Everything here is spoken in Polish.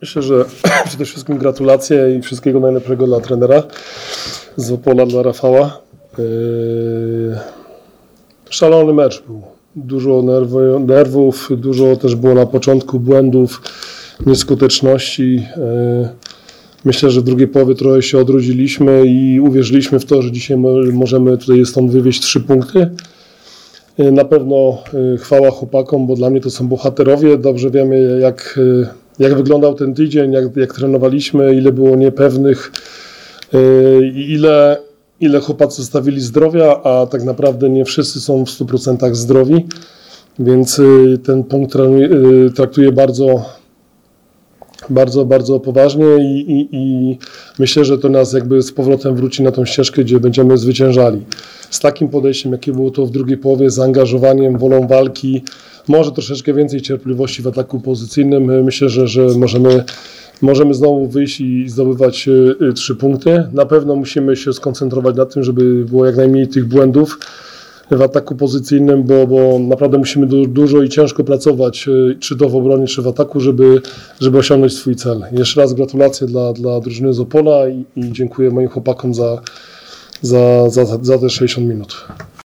Myślę, że przede wszystkim gratulacje i wszystkiego najlepszego dla trenera z Opola, dla Rafała. Szalony mecz był. Dużo nerwów, dużo też było na początku błędów, nieskuteczności. Myślę, że w drugiej połowie trochę się odrodziliśmy i uwierzyliśmy w to, że dzisiaj możemy tutaj stąd wywieźć 3 punkty. Na pewno chwała chłopakom, bo dla mnie to są bohaterowie. Dobrze wiemy, jak wyglądał ten tydzień, jak trenowaliśmy, ile było niepewnych i ile chłopacy zostawili zdrowia, a tak naprawdę nie wszyscy są w 100% zdrowi, więc ten punkt traktuję bardzo poważnie i myślę, że to nas jakby z powrotem wróci na tą ścieżkę, gdzie będziemy zwyciężali. Z takim podejściem, jakie było to w drugiej połowie, zaangażowaniem, wolą walki, może troszeczkę więcej cierpliwości w ataku pozycyjnym. Myślę, że możemy znowu wyjść i zdobywać 3 punkty. Na pewno musimy się skoncentrować na tym, żeby było jak najmniej tych błędów w ataku pozycyjnym, bo naprawdę musimy dużo i ciężko pracować, czy to w obronie, czy w ataku, żeby osiągnąć swój cel. Jeszcze raz gratulacje dla drużyny z Opola i dziękuję moim chłopakom za te 60 minut.